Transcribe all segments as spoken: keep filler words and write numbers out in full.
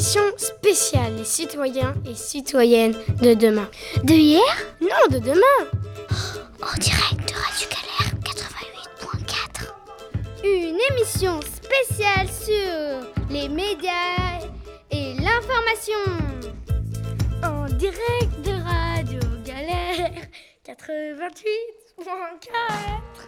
émission spéciale les citoyens et citoyennes de demain. De hier ? Non, de demain. En direct de Radio Galère quatre-vingt-huit point quatre. Une émission spéciale sur les médias et l'information. En direct de Radio Galère quatre-vingt-huit point quatre.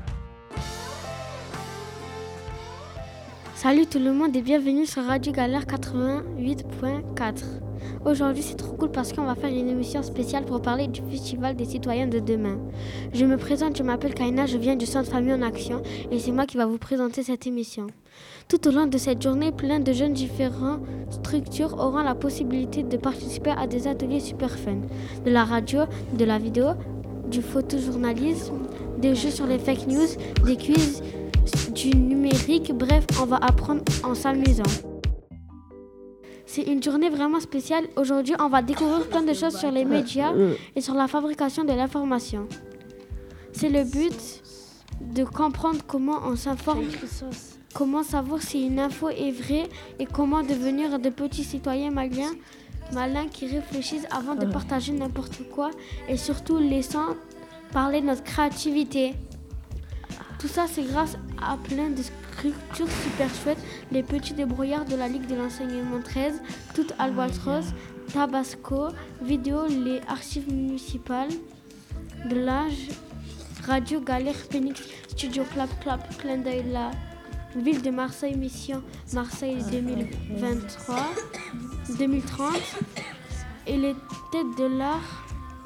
Salut tout le monde et bienvenue sur Radio Galère quatre-vingt-huit point quatre. Aujourd'hui c'est trop cool parce qu'on va faire une émission spéciale pour parler du Festival des citoyens de demain. Je me présente, je m'appelle Kaina, je viens du Centre Famille en Action et c'est moi qui va vous présenter cette émission. Tout au long de cette journée, plein de jeunes différentes structures auront la possibilité de participer à des ateliers super fun. De la radio, de la vidéo, du photojournalisme, des jeux sur les fake news, des quiz, du numérique, bref, on va apprendre en s'amusant. C'est une journée vraiment spéciale. Aujourd'hui, on va découvrir plein de choses sur les médias et sur la fabrication de l'information. C'est le but de comprendre comment on s'informe, comment savoir si une info est vraie et comment devenir de petits citoyens malins, malins qui réfléchissent avant de partager n'importe quoi et surtout laissant parler notre créativité. Tout ça, c'est grâce à plein de structures super chouettes, les petits débrouillards de la Ligue de l'enseignement treize, Toute Albatros, Tabasco, Vidéo, les archives municipales, de l'âge, Radio Galère, Phoenix, Studio Clap Clap, Clin d'œil, la ville de Marseille, Mission Marseille deux mille vingt-trois, deux mille trente, et les têtes de l'art.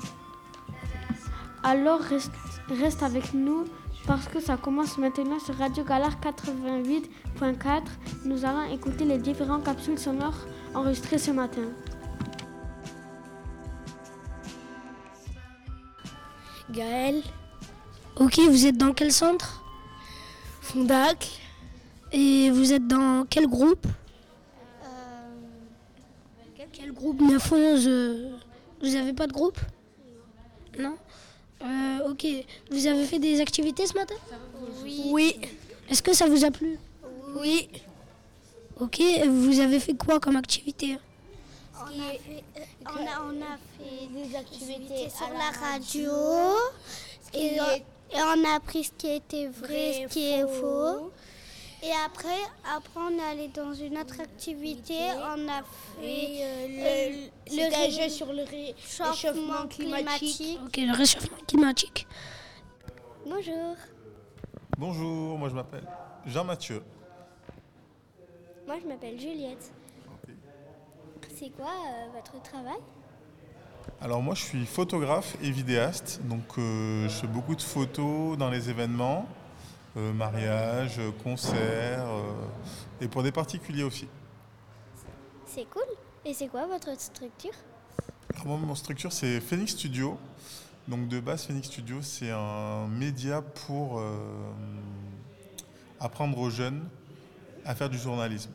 Alors reste, reste avec nous. Parce que ça commence maintenant sur Radio Galère quatre-vingt-huit point quatre. Nous allons écouter les différentes capsules sonores enregistrées ce matin. Gaël. Ok, vous êtes dans quel centre ? Fondac. Et vous êtes dans quel groupe ? Euh... Quel, quel groupe neuf onze euh, Vous avez pas de groupe ? Non ? Euh, ok. Vous avez fait des activités ce matin ? Oui. Oui. Est-ce que ça vous a plu ? Oui. Ok. Vous avez fait quoi comme activité ? On a fait, euh, on a, on a fait des activités sur la radio, et, on, et on a appris ce qui était vrai, ce qui est faux. Et après, après, on est allé dans une autre activité. On a fait euh, le, le, le jeu sur le réchauffement climatique. Ok, le réchauffement climatique. Bonjour. Bonjour, moi je m'appelle Jean-Mathieu. Moi, je m'appelle Juliette. Okay. C'est quoi euh, votre travail ? Alors moi je suis photographe et vidéaste, donc euh, je fais beaucoup de photos dans les événements. Euh, mariage, concert, euh, et pour des particuliers aussi. C'est cool. Et c'est quoi votre structure ? Alors moi, mon structure, c'est Phoenix Studio. Donc de base, Phoenix Studio, c'est un média pour euh, apprendre aux jeunes à faire du journalisme.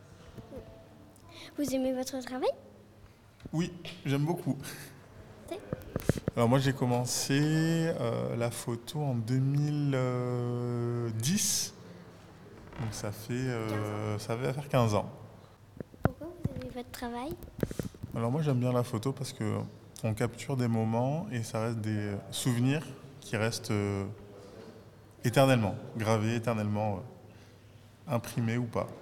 Vous aimez votre travail ? Oui, j'aime beaucoup. C'est... Alors moi, j'ai commencé euh, la photo en deux mille dix. Donc ça fait, euh, ça va faire quinze ans. Pourquoi vous aimez votre travail ? Alors moi, j'aime bien la photo parce qu'on capture des moments et ça reste des souvenirs qui restent euh, éternellement, gravés, éternellement euh, imprimés ou pas.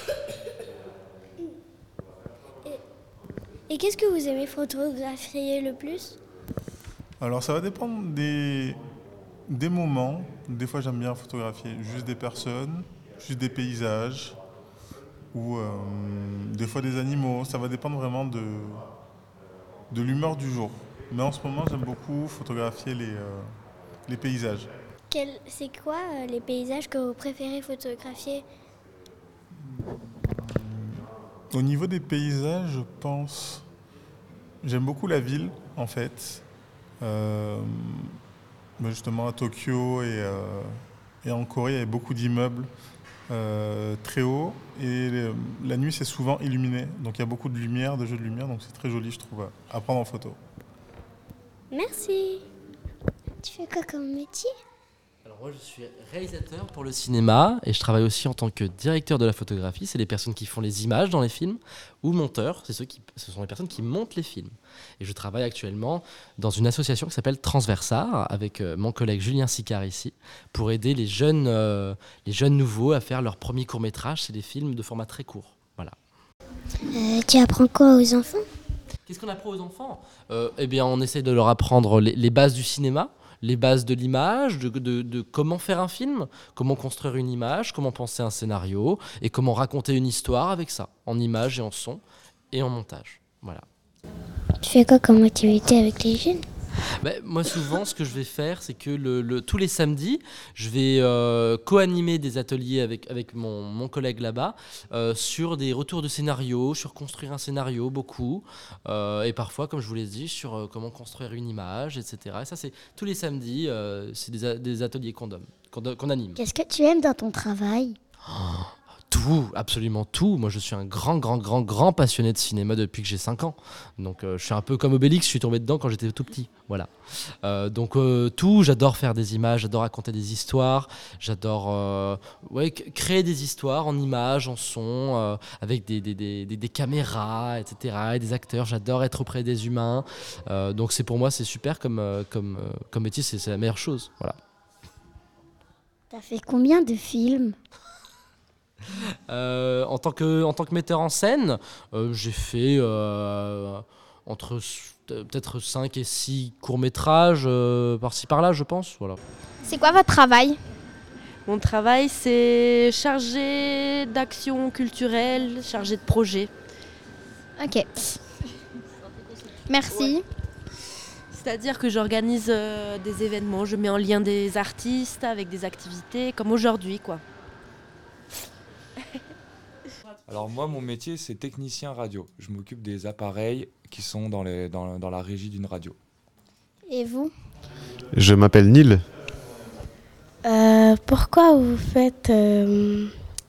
Et, et qu'est-ce que vous aimez photographier le plus ? Alors ça va dépendre des, des moments. Des fois j'aime bien photographier juste des personnes, juste des paysages ou euh, des fois des animaux. Ça va dépendre vraiment de, de l'humeur du jour. Mais en ce moment j'aime beaucoup photographier les, euh, les paysages. Quel, c'est quoi euh, les paysages que vous préférez photographier ? Au niveau des paysages, je pense... J'aime beaucoup la ville en fait. Euh, justement à Tokyo et, euh, et en Corée, il y a beaucoup d'immeubles euh, très hauts et les, la nuit c'est souvent illuminé, donc il y a beaucoup de lumière, de jeux de lumière, donc c'est très joli je trouve à prendre en photo. Merci. Tu fais quoi comme métier ? Alors moi, je suis réalisateur pour le cinéma et je travaille aussi en tant que directeur de la photographie. C'est les personnes qui font les images dans les films, ou monteur, c'est ceux qui, ce sont les personnes qui montent les films. Et je travaille actuellement dans une association qui s'appelle Transversar, avec euh, mon collègue Julien Sicard ici, pour aider les jeunes, euh, les jeunes nouveaux à faire leur premier court-métrage. C'est des films de format très court. Voilà. Euh, tu apprends quoi aux enfants? Qu'est-ce qu'on apprend aux enfants ? euh, Eh bien, on essaie de leur apprendre les, les bases du cinéma, les bases de l'image, de, de, de comment faire un film, comment construire une image, comment penser un scénario et comment raconter une histoire avec ça, en images et en son et en montage. Voilà. Tu fais quoi comme activité avec les jeunes? Ben, moi, souvent, ce que je vais faire, c'est que le, le, tous les samedis, je vais euh, co-animer des ateliers avec, avec mon, mon collègue là-bas euh, sur des retours de scénario, sur construire un scénario, beaucoup. Euh, et parfois, comme je vous l'ai dit, sur euh, comment construire une image, et cetera. Et ça, c'est tous les samedis, euh, c'est des, des ateliers qu'on donne, qu'on, qu'on anime. Qu'est-ce que tu aimes dans ton travail? Oh, tout, absolument tout. Moi, je suis un grand, grand, grand, grand passionné de cinéma depuis que j'ai cinq ans. Donc, euh, je suis un peu comme Obélix, je suis tombé dedans quand j'étais tout petit. Voilà. Euh, donc, euh, tout, j'adore faire des images, j'adore raconter des histoires, j'adore euh, ouais, créer des histoires en images, en son, euh, avec des, des, des, des, des caméras, et cetera, et des acteurs. J'adore être auprès des humains. Euh, donc, c'est pour moi, c'est super comme, euh, comme, euh, comme métier, c'est, c'est la meilleure chose. Voilà. T'as fait combien de films? Euh, en, tant que, en tant que metteur en scène, euh, j'ai fait euh, entre peut-être cinq et six courts-métrages euh, par-ci par-là, je pense. Voilà. C'est quoi votre travail? Mon travail, c'est chargé d'action culturelle, chargé de projet. Ok. Merci. Ouais. C'est-à-dire que j'organise euh, des événements, je mets en lien des artistes avec des activités, comme aujourd'hui, quoi. Alors moi, mon métier, c'est technicien radio. Je m'occupe des appareils qui sont dans, les, dans, dans la régie d'une radio. Et vous? Je m'appelle Neil. Euh, pourquoi vous faites euh,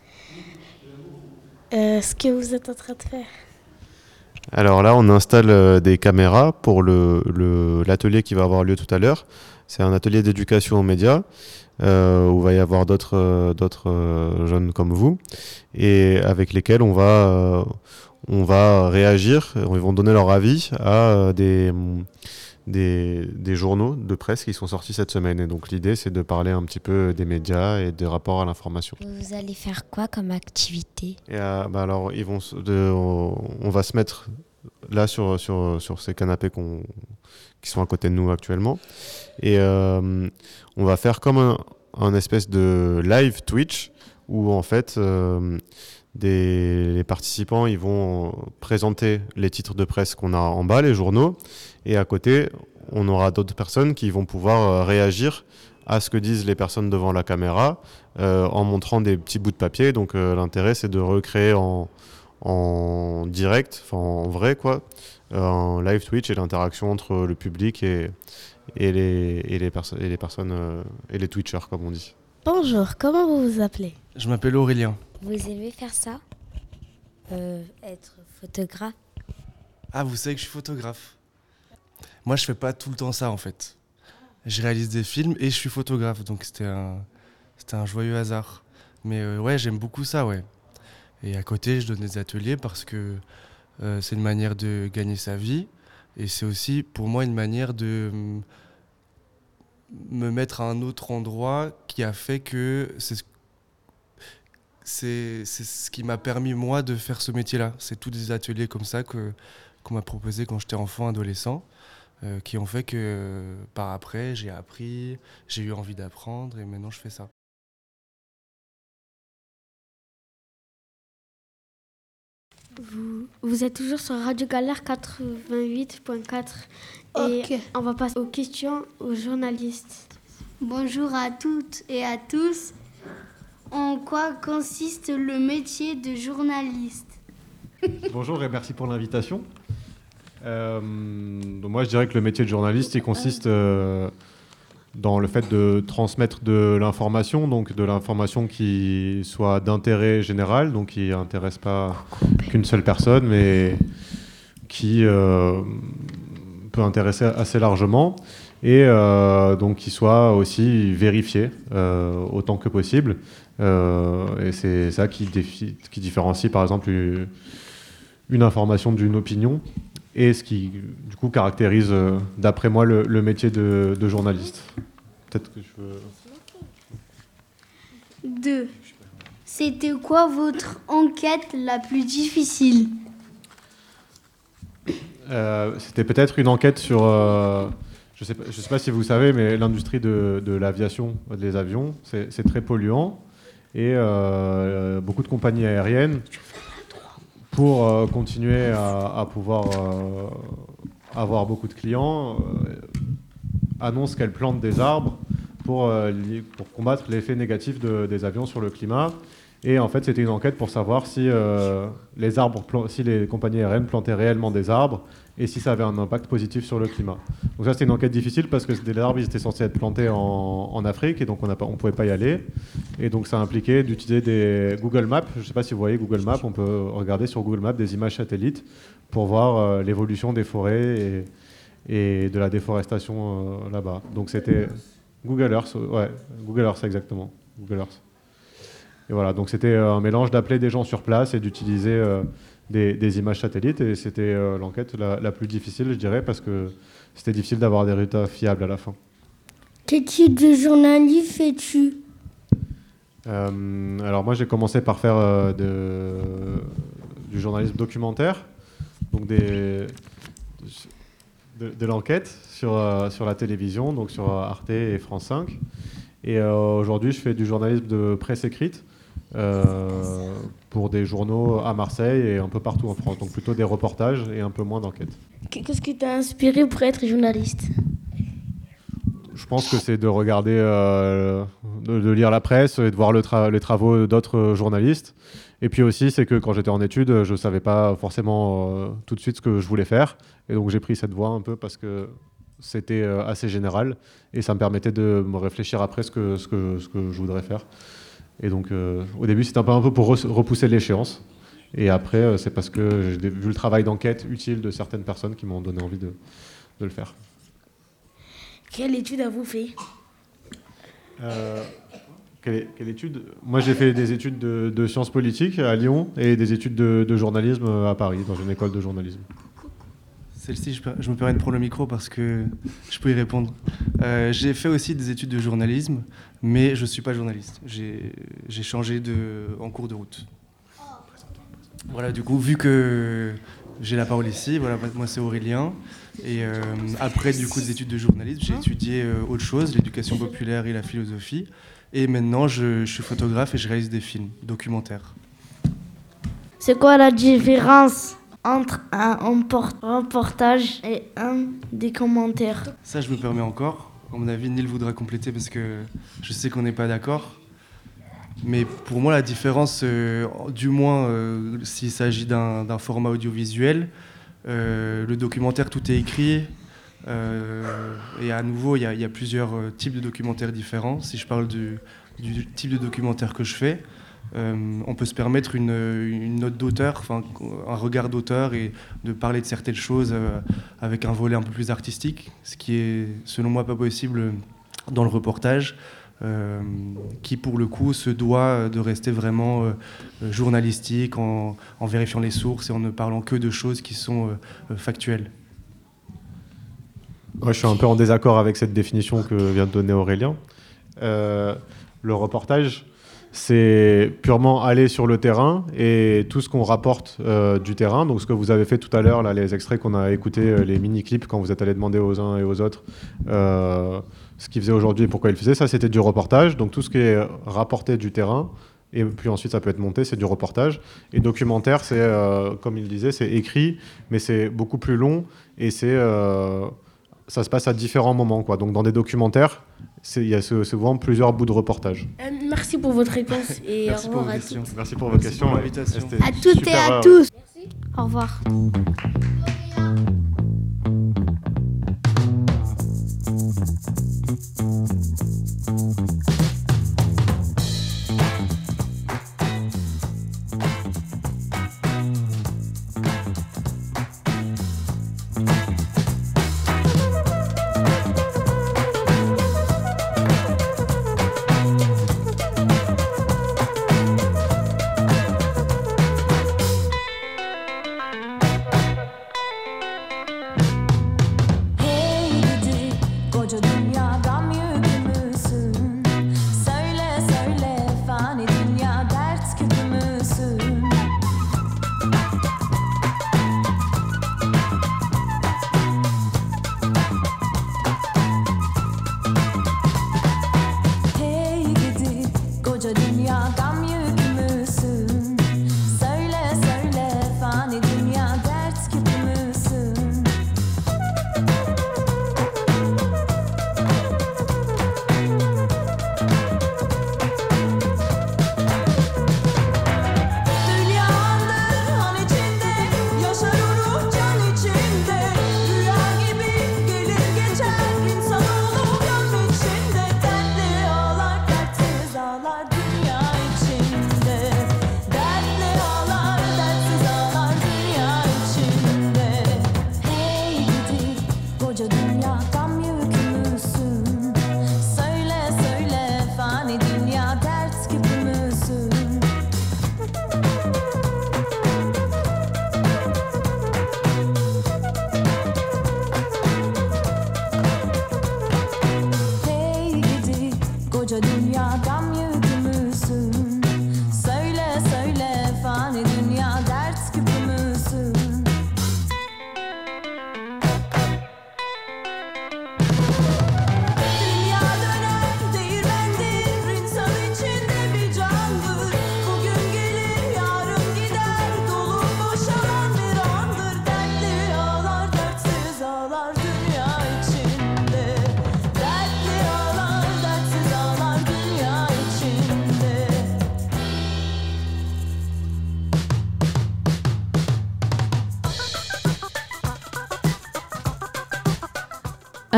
euh, ce que vous êtes en train de faire? Alors là, on installe euh, des caméras pour le, le, l'atelier qui va avoir lieu tout à l'heure. C'est un atelier d'éducation aux médias. Euh, où il va y avoir d'autres, euh, d'autres euh, jeunes comme vous et avec lesquels on va, euh, on va réagir, ils vont donner leur avis à euh, des, des, des journaux de presse qui sont sortis cette semaine. Et donc l'idée, c'est de parler un petit peu des médias et des rapports à l'information. Vous allez faire quoi comme activité? Et, euh, bah alors, ils vont, de, on va se mettre là sur, sur, sur ces canapés qu'on, qui sont à côté de nous actuellement. Et euh, on va faire comme un, un espèce de live Twitch où en fait euh, des, les participants ils vont présenter les titres de presse qu'on a en bas, les journaux, et à côté on aura d'autres personnes qui vont pouvoir réagir à ce que disent les personnes devant la caméra euh, en montrant des petits bouts de papier. Donc euh, l'intérêt c'est de recréer en, en direct, enfin en vrai quoi, un live Twitch et l'interaction entre le public et, et, les, et, les, perso- et les personnes euh, et les Twitchers comme on dit. Bonjour, comment vous vous appelez? Je m'appelle Aurélien. Vous aimez faire ça? euh, Être photographe? Ah, vous savez que je suis photographe. Moi, je fais pas tout le temps ça en fait. Je réalise des films et je suis photographe, donc c'était un, c'était un joyeux hasard. Mais euh, ouais, j'aime beaucoup ça, ouais. Et à côté, je donne des ateliers parce que euh, c'est une manière de gagner sa vie. Et c'est aussi, pour moi, une manière de m- me mettre à un autre endroit qui a fait que c'est ce, c'est, c'est ce qui m'a permis, moi, de faire ce métier-là. C'est tous des ateliers comme ça que, qu'on m'a proposé quand j'étais enfant, adolescent, euh, qui ont fait que, euh, par après, j'ai appris, j'ai eu envie d'apprendre et maintenant, je fais ça. Vous, vous êtes toujours sur Radio Galère quatre-vingt-huit point quatre et Ok. on va passer aux questions aux journalistes. Bonjour à toutes et à tous. En quoi consiste le métier de journaliste? Bonjour et merci pour l'invitation. Euh, donc moi, je dirais que le métier de journaliste, il consiste euh, dans le fait de transmettre de l'information, donc de l'information qui soit d'intérêt général, donc qui n'intéresse pas qu'une seule personne, mais qui euh, peut intéresser assez largement. et euh, donc qui soit aussi vérifié euh, autant que possible. Euh, et c'est ça qui, défi- qui différencie par exemple une, une information d'une opinion, et ce qui du coup caractérise, euh, d'après moi, le, le métier de, de journaliste. Peut-être que je veux... Deux. C'était quoi votre enquête la plus difficile ? Euh, c'était peut-être une enquête sur, euh, je sais pas, je sais pas si vous savez, mais l'industrie de, de l'aviation, des avions, c'est, c'est très polluant, et euh, beaucoup de compagnies aériennes, pour euh, continuer à, à pouvoir euh, avoir beaucoup de clients, euh, annoncent qu'elles plantent des arbres pour, euh, li- pour combattre l'effet négatif de- des avions sur le climat. Et en fait, c'était une enquête pour savoir si, euh, les arbres plan- si les compagnies aériennes plantaient réellement des arbres et si ça avait un impact positif sur le climat. Donc ça, c'était une enquête difficile parce que les arbres, ils étaient censés être plantés en, en Afrique, et donc on ne pouvait pas y aller. Et donc ça impliquait d'utiliser des Google Maps. Je ne sais pas si vous voyez Google Maps, on peut regarder sur Google Maps des images satellites pour voir euh, l'évolution des forêts et, et de la déforestation euh, là-bas. Donc c'était Google Earth, ouais, Google Earth exactement, Google Earth. Et voilà, donc c'était un mélange d'appeler des gens sur place et d'utiliser euh, des, des images satellites, et c'était euh, l'enquête la, la plus difficile, je dirais, parce que c'était difficile d'avoir des résultats fiables à la fin. Quel type de journalisme fais-tu ? Euh, alors moi j'ai commencé par faire euh, de, du journalisme documentaire, donc des, de, de l'enquête sur, euh, sur la télévision, donc sur Arte et France cinq. Et euh, aujourd'hui je fais du journalisme de presse écrite euh, pour des journaux à Marseille et un peu partout en France, donc plutôt des reportages et un peu moins d'enquête. Qu'est-ce qui t'a inspiré pour être journaliste ? Je pense que c'est de regarder, euh, de, de lire la presse et de voir le tra- les travaux d'autres journalistes. Et puis aussi, c'est que quand j'étais en études, je ne savais pas forcément euh, tout de suite ce que je voulais faire. Et donc j'ai pris cette voie un peu parce que c'était euh, assez général. Et ça me permettait de me réfléchir après ce que, ce que, ce que je voudrais faire. Et donc euh, au début, c'était un peu, un peu pour re- repousser l'échéance. Et après, euh, c'est parce que j'ai vu le travail d'enquête utile de certaines personnes qui m'ont donné envie de, de le faire. Quelle étude avez-vous fait ? Euh, quelle, quelle étude ? Moi, j'ai fait des études de, de sciences politiques à Lyon et des études de, de journalisme à Paris, dans une école de journalisme. Celle-ci, je, per- je me permets de prendre le micro parce que je peux y répondre. Euh, j'ai fait aussi des études de journalisme, mais je ne suis pas journaliste. J'ai, j'ai changé de, en cours de route. Voilà, du coup, vu que j'ai la parole ici, voilà, moi c'est Aurélien. Et euh, après, du coup, des études de journalisme, j'ai étudié euh, autre chose, l'éducation populaire et la philosophie. Et maintenant, je, je suis photographe et je réalise des films documentaires. C'est quoi la différence entre un emport- reportage et un des commentaires ? Ça, je me permets encore. À mon avis, Neil voudra compléter parce que je sais qu'on n'est pas d'accord. Mais pour moi, la différence, euh, du moins euh, s'il s'agit d'un, d'un format audiovisuel, euh, le documentaire, tout est écrit. Euh, et à nouveau, il y, y a plusieurs euh, types de documentaires différents. Si je parle du, du type de documentaire que je fais, euh, on peut se permettre une, une note d'auteur, enfin un regard d'auteur, et de parler de certaines choses euh, avec un volet un peu plus artistique, ce qui est, selon moi, pas possible dans le reportage. Euh, qui pour le coup se doit de rester vraiment euh, journalistique en, en vérifiant les sources et en ne parlant que de choses qui sont euh, factuelles. Moi, je suis un peu en désaccord avec cette définition que vient de donner Aurélien. Euh, le reportage, c'est purement aller sur le terrain et tout ce qu'on rapporte euh, du terrain. Donc ce que vous avez fait tout à l'heure, là, les extraits qu'on a écoutés, euh, les mini-clips, quand vous êtes allé demander aux uns et aux autres euh, ce qu'ils faisaient aujourd'hui et pourquoi ils le faisaient, ça c'était du reportage. Donc tout ce qui est rapporté du terrain, et puis ensuite ça peut être monté, c'est du reportage. Et documentaire, c'est, euh, comme il disait, c'est écrit, mais c'est beaucoup plus long et c'est, euh, ça se passe à différents moments, quoi. Donc dans des documentaires, il y a souvent plusieurs bouts de reportage. Euh, merci pour votre réponse et Merci au pour revoir vos à questions. toutes. Merci pour vos Merci questions. pour l'invitation. C'était À toutes et super, à euh, tous. Au revoir.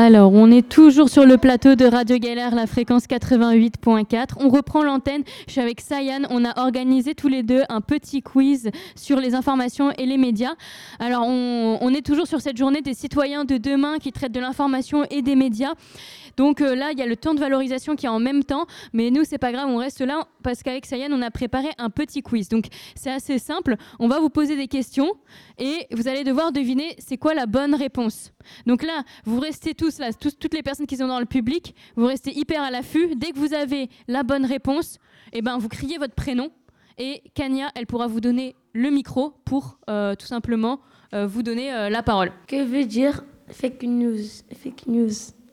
Alors, on est toujours sur le plateau de Radio Galère, la fréquence quatre-vingt-huit point quatre. On reprend l'antenne. Je suis avec Sayan. On a organisé tous les deux un petit quiz sur les informations et les médias. Alors, on, on est toujours sur cette journée des citoyens de demain qui traitent de l'information et des médias. Donc euh, là, il y a le temps de valorisation qui est en même temps, mais nous, c'est pas grave, on reste là parce qu'avec Sayan, on a préparé un petit quiz. Donc c'est assez simple, on va vous poser des questions et vous allez devoir deviner c'est quoi la bonne réponse. Donc là, vous restez tous là, tous, toutes les personnes qui sont dans le public, vous restez hyper à l'affût. Dès que vous avez la bonne réponse, eh ben, vous criez votre prénom et Kania, elle pourra vous donner le micro pour euh, tout simplement euh, vous donner euh, la parole. Que veut dire fake news? Fake news.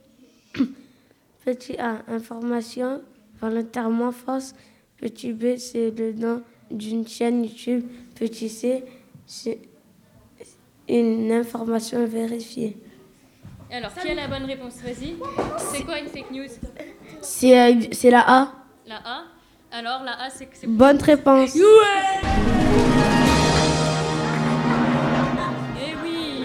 Petit A, information volontairement fausse. Petit B, c'est le nom d'une chaîne YouTube. Petit C, c'est une information vérifiée. Alors, qui a la bonne réponse? Vas-y. C'est quoi une fake news? C'est, euh, c'est la A. La A. Alors, la A, c'est... c'est... Bonne réponse. Ouais. Eh oui.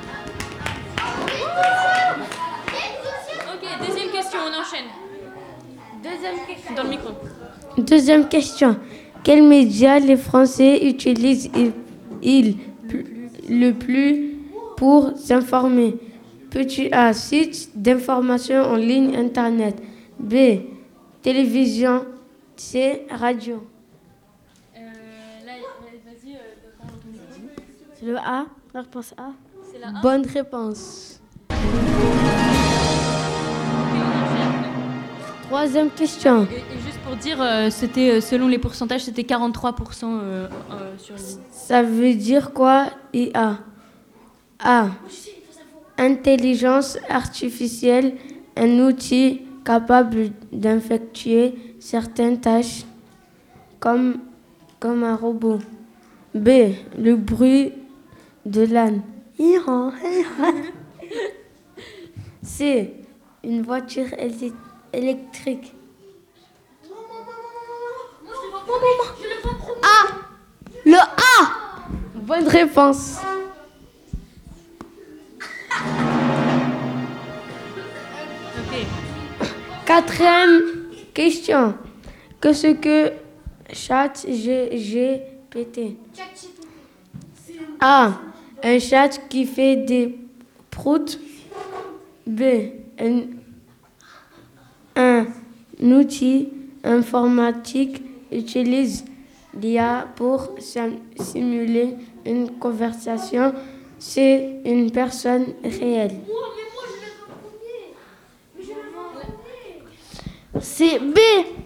Ok, deuxième question, on enchaîne. Deuxième question. Dans le micro. Deuxième question. Quels médias les Français utilisent-ils ils, le plus pour s'informer? Petit A, site d'information en ligne Internet. B, télévision. C, radio. Euh, là, vas-y, euh, parle dans ton micro. C'est le A, la réponse A. C'est la A. Bonne réponse. Troisième question. Et, et juste pour dire, euh, c'était euh, selon les pourcentages, c'était quarante-trois pour cent euh, euh, sur les... Ça veut dire quoi, I A? A. Intelligence artificielle, un outil capable d'effectuer certaines tâches comme, comme un robot. B. Le bruit de l'âne. C. Une voiture éle- électrique. A. Le A. Bonne réponse. Ok. Quatrième question. Qu'est-ce que chat G P T? A. Un chat qui fait des proutes. B. Un, un outil informatique utilise l'I A pour sim- simuler une conversation. C'est une personne réelle. C'est B.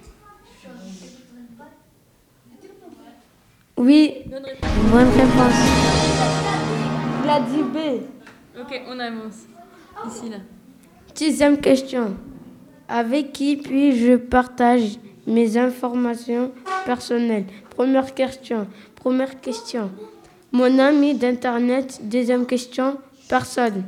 Oui, bonne réponse. Il a dit B. Ok, on avance. Ici, là. Sixième question. Avec qui puis-je partage mes informations personnelles? Première question. Première question. Mon ami d'Internet. Deuxième question. Personne.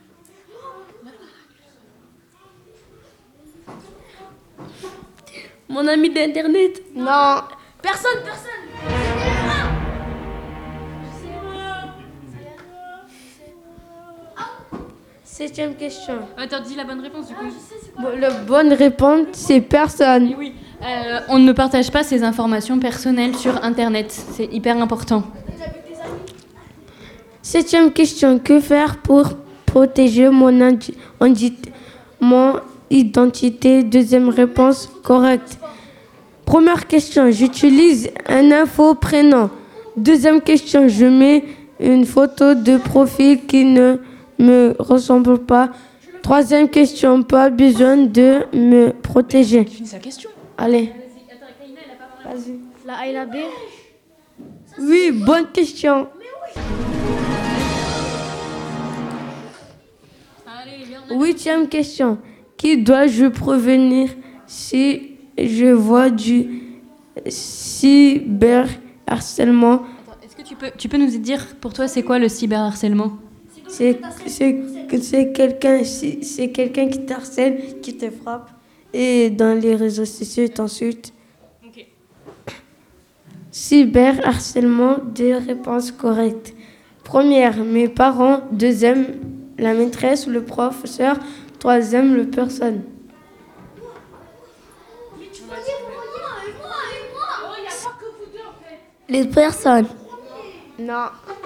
Mon ami d'Internet? Non. Personne, personne. Septième question. Attends, dis la bonne réponse du coup. Bon, la bonne réponse, c'est personne. Oui, oui. Euh, on ne partage pas ses informations personnelles sur Internet. C'est hyper important. Septième question. Que faire pour protéger mon, indi- indi- mon identité? Deuxième réponse correcte. Première question. J'utilise un info prénom. Deuxième question. Je mets une photo de profil qui ne me ressemble pas. Troisième question. Pas besoin de me protéger. Finis sa question. Allez. Vas-y. La A et la B. Oui, bonne question. Huitième question. Qui dois-je prévenir si je vois du cyberharcèlement? Est-ce que tu peux, tu peux nous dire pour toi c'est quoi le cyberharcèlement? C'est, c'est, c'est, quelqu'un, c'est, c'est quelqu'un qui t'harcèle, qui te frappe et dans les réseaux sociaux t'insulte. Ok. Cyberharcèlement, deux réponses correctes. Première, mes parents. Deuxième, la maîtresse ou le professeur. troisième, le personne. Les personnes. Non.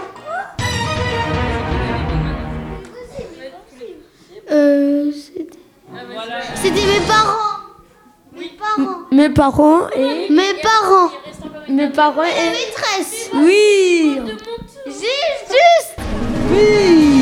Euh, c'était... c'était mes parents. Mes parents. Mes parents et... Mes parents. Mes parents La et... maîtresse. Oui. Juste, juste. Oui.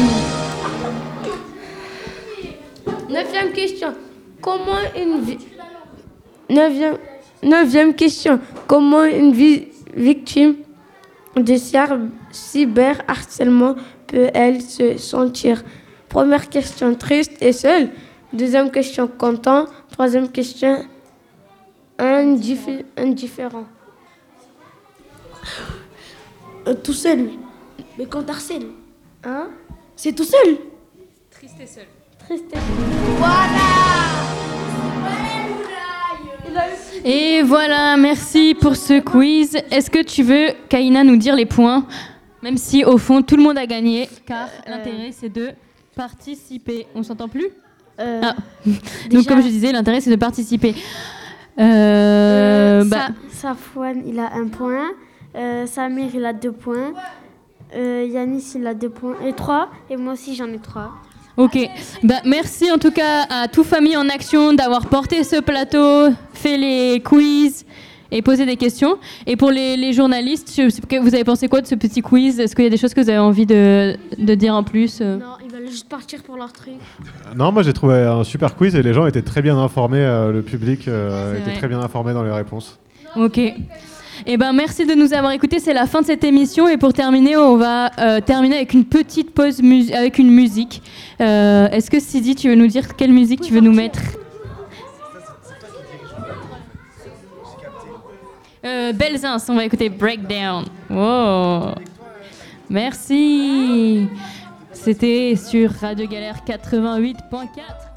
Neuvième question. Comment une vi- Neuvième... Neuvième question. Comment une vi- victime de cyber- cyberharcèlement peut-elle se sentir? Première question, triste et seule. Deuxième question, content. Troisième question, indiffi- indifférent. Euh, tout seul. Mais quand t'harcèles. Hein? C'est tout seul. Triste et seul. Triste et seul. Et voilà, merci pour ce quiz. Est-ce que tu veux, Kaina, nous dire les points? Même si, au fond, tout le monde a gagné, car Euh, l'intérêt, c'est de participer. On s'entend plus Euh, Ah. Donc, déjà- comme je disais, l'intérêt, c'est de participer. Euh, Euh, bah, Sa- Safouane, il a un point. Euh, Samir, il a deux points. Euh, Yanis, il a deux points. Et trois. Et moi aussi, j'en ai trois. Ok, bah, merci en tout cas à tout Famille en Action d'avoir porté ce plateau, fait les quiz et posé des questions. Et pour les, les journalistes, je sais pas, vous avez pensé quoi de ce petit quiz? Est-ce qu'il y a des choses que vous avez envie de, de dire en plus? euh Non, ils veulent juste partir pour leur truc. Non, moi j'ai trouvé un super quiz et les gens étaient très bien informés, euh, le public euh, C'est était vrai. très bien informé dans les réponses. Ok. Eh ben, merci de nous avoir écoutés. C'est la fin de cette émission. Et pour terminer, on va euh, terminer avec une petite pause mus- avec une musique. Euh, Est-ce que Sidi, tu veux nous dire quelle musique tu veux nous mettre? Euh, Belzins, on va écouter Breakdown. Wow. Merci. C'était sur Radio Galère quatre-vingt-huit point quatre.